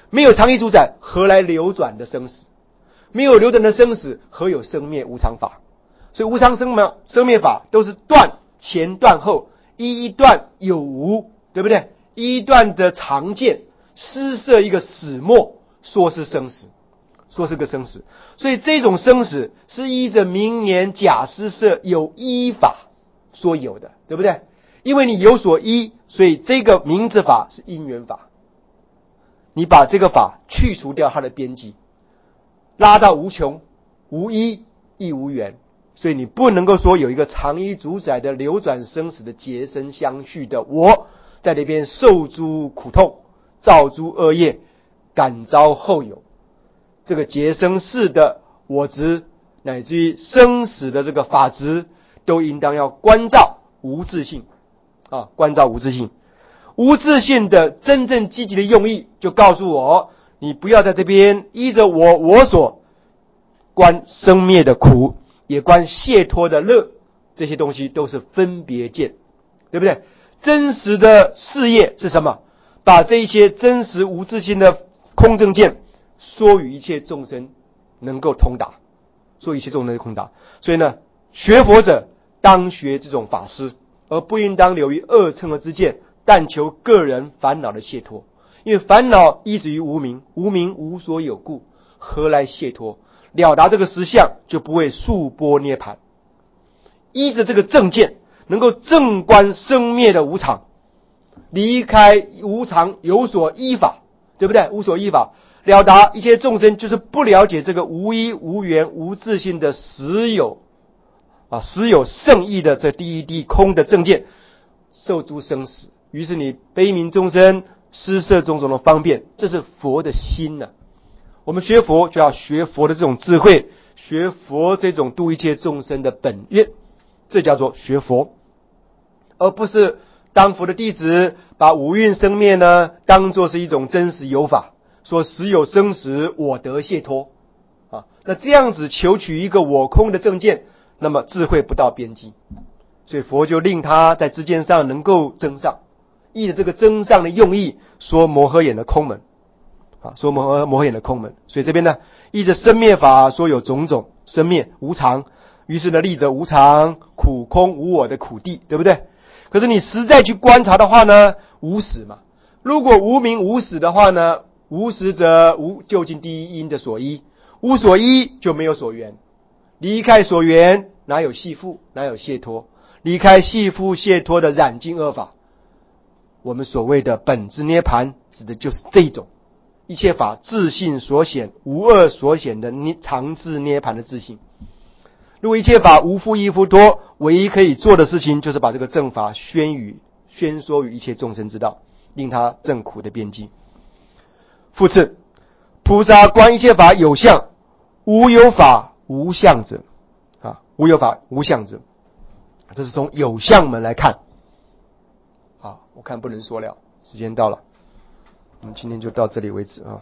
没有常一主宰，何来流转的生死？没有流转的生死，何有生灭无常法？所以无常生灭生灭法都是断前断后，一一断有无，对不对？一一断的常见，施设一个始末，说是生死，说是个生死。所以这种生死是依着明年假施设有依法所有的，对不对？因为你有所依，所以这个明字法是因缘法。你把这个法去除掉它的边际，拉到无穷，无依亦无缘，所以你不能够说有一个常依主宰的流转生死的结生相续的我在那边受诸苦痛，造诸恶业，感召后有这个结生世的我执，乃至于生死的这个法执，都应当要关照无自性啊，关照无自性。无自性的真正积极的用意，就告诉我，你不要在这边依着我我所观生灭的苦，也观解脱的乐，这些东西都是分别见，对不对？真实的事业是什么？把这一些真实无自性的空正见说与一切众生能够通达，说一切众生能够通达。所以呢，学佛者当学这种法师，而不应当流于恶乘的之见，但求个人烦恼的解脱。因为烦恼依止于无明，无明无所有故，何来解脱？了达这个实相，就不会速波涅槃。依着这个正见，能够正观生灭的无常，离开无常有所依法，对不对？无所依法，了达一切众生就是不了解这个无依无缘无自性的实有啊，实有圣意的这第一滴空的正见，受诸生死。于是你悲悯众生，施设种种的方便，这是佛的心啊。我们学佛就要学佛的这种智慧，学佛这种度一切众生的本愿，这叫做学佛，而不是当佛的弟子把五蕴生灭呢当作是一种真实有法，说实有生死，我得解脱啊。那这样子求取一个我空的正见，那么智慧不到边际，所以佛就令他在知见上能够增上，依着这个增上的用意，说摩诃眼的空门啊，说摩诃摩诃眼的空门。所以这边呢，依着生灭法说有种种生灭无常，于是呢立着无常苦空无我的苦地，对不对？可是你实在去观察的话呢，无始嘛。如果无明无始的话呢，无始者无究竟第一因的所依，无所依就没有所缘，离开所缘哪有系缚，哪有解脱？离开系缚解脱的染净恶法，我们所谓的本质涅槃，指的就是这一种一切法自性所显，无恶所显的常自涅槃的自性。如果一切法无复依复多，唯一可以做的事情就是把这个正法宣语宣说于一切众生之道，令他正苦的边际。复次，菩萨观一切法有相，无有法无相者啊，无有法无相者，这是从有相门来看。好，我看不能说了，时间到了，我们今天就到这里为止啊。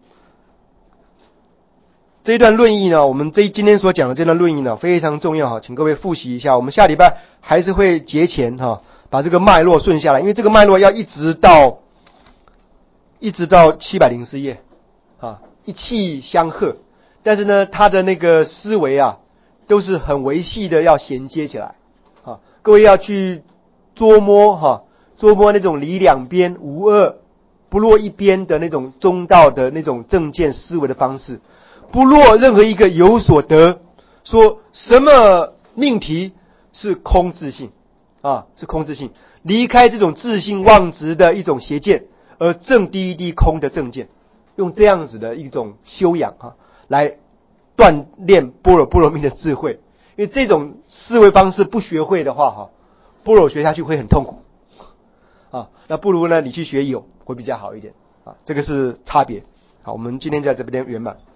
这一段论义呢，我们这今天所讲的这段论义呢非常重要哈，请各位复习一下。我们下礼拜还是会节前哈，把这个脉络顺下来，因为这个脉络要一直到一直到七百零四页啊，一气相和。但是呢，他的那个思维啊，都是很维系的，要衔接起来啊。各位要去捉摸哈，捉摸那种离两边无二不落一边的那种中道的那种正见思维的方式。不落任何一个有所得，说什么命题是空自性啊，是空自性，离开这种自性妄执的一种邪见，而正第一滴空的正见，用这样子的一种修养啊，来锻炼般若波罗蜜的智慧。因为这种思维方式不学会的话哈，般若学下去会很痛苦啊，那不如呢你去学有会比较好一点啊，这个是差别。好，我们今天在这边圆满。